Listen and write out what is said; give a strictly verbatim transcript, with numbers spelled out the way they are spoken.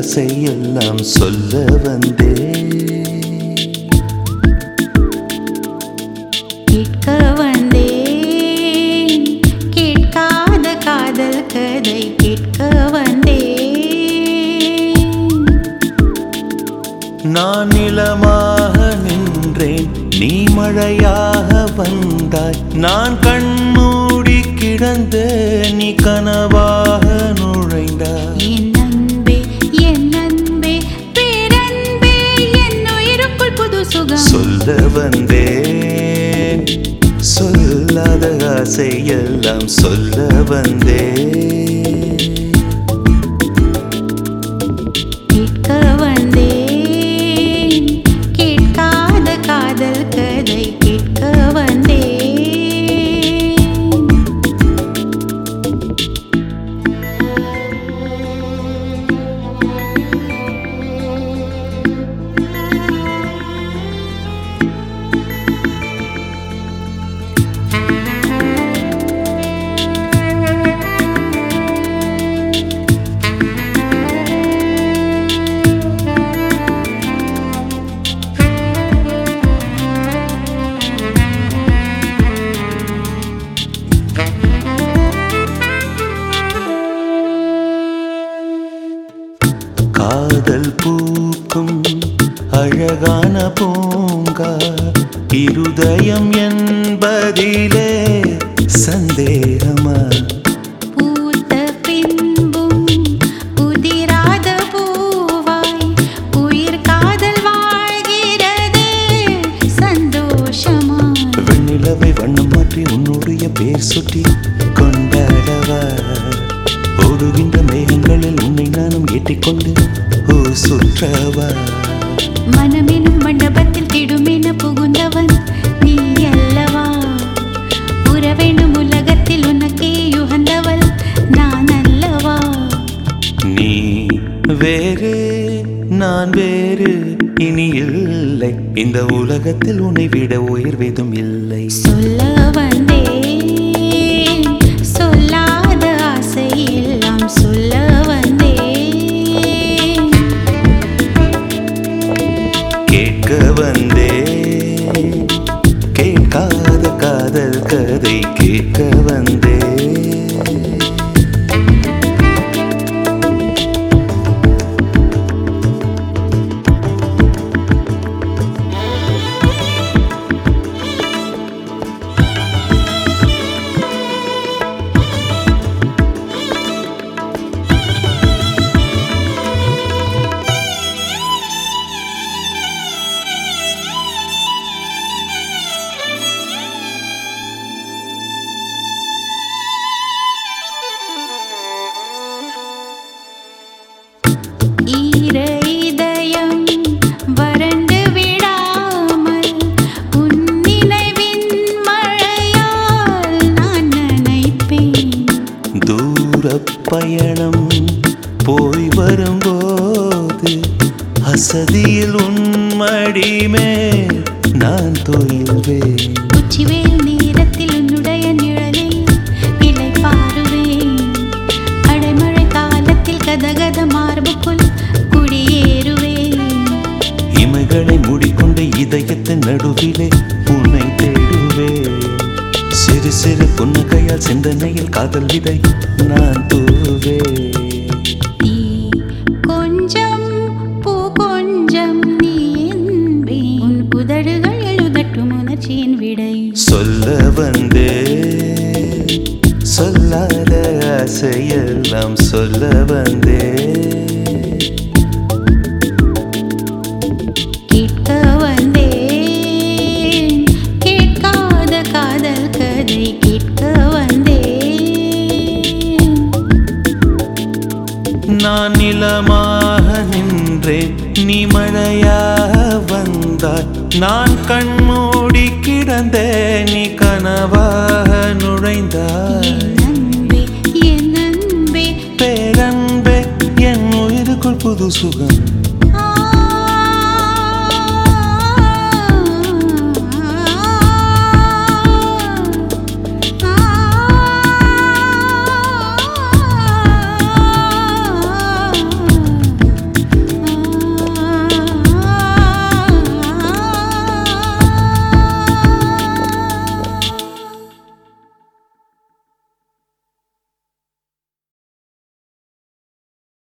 ஆசையெல்லாம் சொல்ல வந்தே கேட்க வந்தேன் கேட்காத காதல் கதை கேட்க வந்தேன் நான் நிலமாக நின்றேன் நீ மழையாக வந்தாய் நான் கண்மூடி கிடந்த நீ கனவாக நுழைந்தாய் என் அன்பே என் அன்பே பேரன்பே என் உயிருக்குள் புது சுகம் சொல்ல வந்தேன் சொல்லாத ஆசையெல்லாம் சொல்ல வந்தேன் கேட்க வந்தேன் கேட்காத காதல் கதை கேட்க வந்தேன் காதல் பூக்கும் அழகான பூங்கா இருதயம் என்பதிலே சந்தேகமா பூத்த பின்பும் உதிராத பூவாய் உயிர் காதல் வாழ்கிறது சந்தோஷமா வெண்ணிலவை வண்ணம் மாற்றி உன்னுடைய பேர் சுற்றி கொண்டாடவா ஓடுகின்ற மேகங்களில் உன்னை நானும் ஏற்றிக்கொண்டு ஓ சுற்றவா மனமெனும் மண்டபத்தில் திடுமென புகுந்தவன் நீ அல்லவா உறவெனும் உலகத்தில் உனக்கே யுகந்தவள் நான் அல்லவா நீ வேறு நான் வேறு இனி இல்லை இந்த உலகத்தில் உன்னை விட உயர்வேதும் இல்லை சொல்ல வந்தேன் சொல்லாத ஆசை எல்லாம் சொல்ல வந்தேன் கேட்க வந்தேன் கேட்காத காதல் கதை கேட்க வந்தேன் ஈர இதயம் வறண்டு விடாமல் உன் நினைவின் மழையால் நான் நனைப்பேன் தூரப் பயணம் போய் வரும்போது அசதியில் உன் மடிமேல் நான் தொய்வேன் உச்சிவேல் நேரத்தில் உன்னுடைய நிழலில் இலை பாருவேன் அடைமழை காலத்தில் கதகத மார்புக்குள் குடியேறுவேன் இமைகளை மூடிக்கொண்டு இதயத்தின் நடுவிலே உன்னை தேடுவேன் சிறு சிறு புன்னகையால் சிந்தனையில் காதல் விதை நான் தூவேன் நீ கொஞ்சம் பூ கொஞ்சம் நீ என்பேன் உன் குதடுகள் எழுதட்டும் உணர்ச்சியின் விடை சொல்ல வந்தேன் சொல்லாத ஆசையெல்லாம் சொல்ல வந்தேன் கேட்க வந்தேன் கேட்காத காதல் கதை கேட்க வந்தேன் நான் நிலமாக நின்றேன் நீ மழையாக வந்தாய் நான் கண்மூடி கிடந்தேன் நீ கனவாக நுழைந்தாய் என் அன்பே என் அன்பே பேரன்பே என் உயிருக்குள் புது சுகம்